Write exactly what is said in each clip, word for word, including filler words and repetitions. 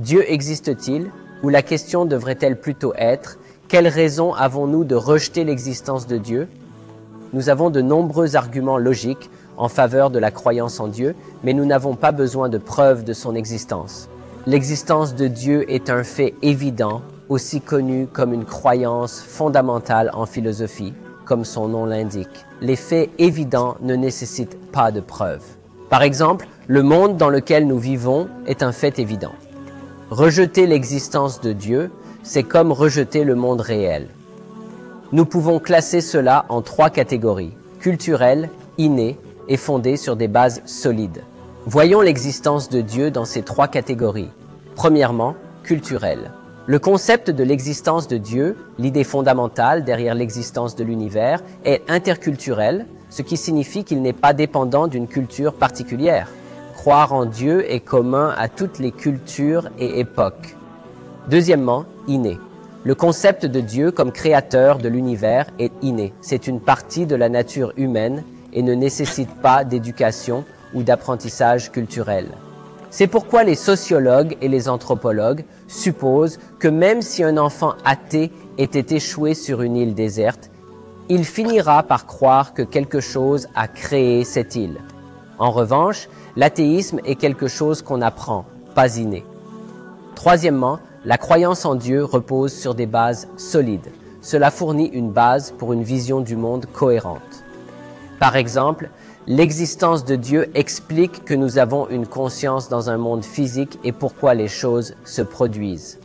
Dieu existe-t-il? Ou la question devrait-elle plutôt être, quelles raisons avons-nous de rejeter l'existence de Dieu? Nous avons de nombreux arguments logiques en faveur de la croyance en Dieu, mais nous n'avons pas besoin de preuves de son existence. L'existence de Dieu est un fait évident, aussi connu comme une croyance fondamentale en philosophie, comme son nom l'indique. Les faits évidents ne nécessitent pas de preuves. Par exemple, le monde dans lequel nous vivons est un fait évident. Rejeter l'existence de Dieu, c'est comme rejeter le monde réel. Nous pouvons classer cela en trois catégories, culturelles, innées et fondées sur des bases solides. Voyons l'existence de Dieu dans ces trois catégories. Premièrement, culturelle. Le concept de l'existence de Dieu, l'idée fondamentale derrière l'existence de l'univers, est interculturel, ce qui signifie qu'il n'est pas dépendant d'une culture particulière. Croire en Dieu est commun à toutes les cultures et époques. Deuxièmement, inné. Le concept de Dieu comme créateur de l'univers est inné. C'est une partie de la nature humaine et ne nécessite pas d'éducation ou d'apprentissage culturel. C'est pourquoi les sociologues et les anthropologues supposent que même si un enfant athée était échoué sur une île déserte, il finira par croire que quelque chose a créé cette île. En revanche, l'athéisme est quelque chose qu'on apprend, pas inné. Troisièmement, la croyance en Dieu repose sur des bases solides. Cela fournit une base pour une vision du monde cohérente. Par exemple, l'existence de Dieu explique que nous avons une conscience dans un monde physique et pourquoi les choses se produisent.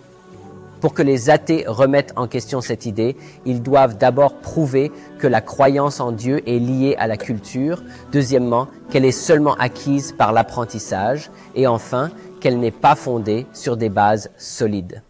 Pour que les athées remettent en question cette idée, ils doivent d'abord prouver que la croyance en Dieu est liée à la culture, deuxièmement, qu'elle est seulement acquise par l'apprentissage, et enfin, qu'elle n'est pas fondée sur des bases solides.